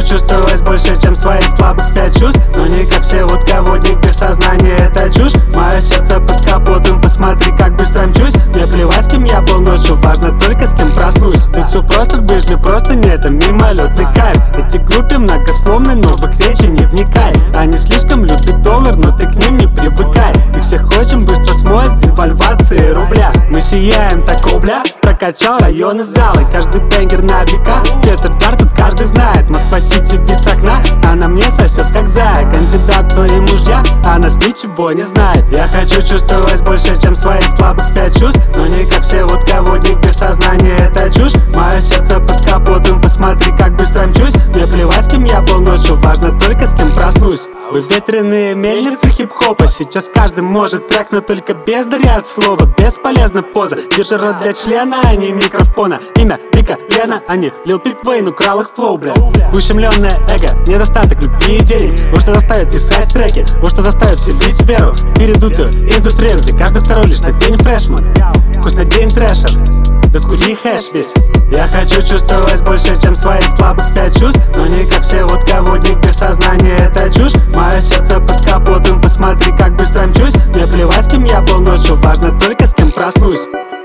чувствовать больше, чем своих слабых 5 чувств. Но не как все водководник без сознания, это чушь. Мое сердце под капотом, посмотри, как быстро мчусь. Мне плевать, с кем я был ночью, важно только с кем проснусь. Тут все просто, быжли просто не это мимолетный кайф. Эти группы многословны, но в их речи не вникай. Они слишком любят доллар, но ты к ним не привыкай. И всех очень быстро смоет с девальвации рубля. Мы сияем такого, бля, прокачал районы залы. Каждый бенгер на века, Петр Дар тут каждый знает. Москва-Сити вид с окна, она мне сосет как зая. Кандидат твои мужья, а нас ничего не знает. Я хочу чувствовать больше, чем своих слабых 5 чувств. Но не как все водководник без сознания, это чушь. Мое сердце под капотом, посмотри, как быстро мчусь. Мне плевать, с кем я был ночью, важно только с кем проснусь. Вы ветреные мельницы хип-хопа. Сейчас каждый может трек, но только бездарь от слова. Бесполезна поза, держи рот для члена, а не микрофона. Имя Вика, Лена, а не Лил Пип Вейн, украл их флоу, бля. Ущемленное эго, недостаток любви и денег. Вот что заставит писать треки, вот что заставит все бить первым. Передутую индустрию, где каждый второй лишь на день фрешман. Хоть на день трэшер, да скуди хэш весь. Я хочу чувствовать больше, чем своих слабых 5 чувств. Но не как все водководник без сознания, это чушь. Мое сердце под капотом, посмотри, как быстро мчусь. Мне плевать, с кем я был ночью, важно только с кем проснусь.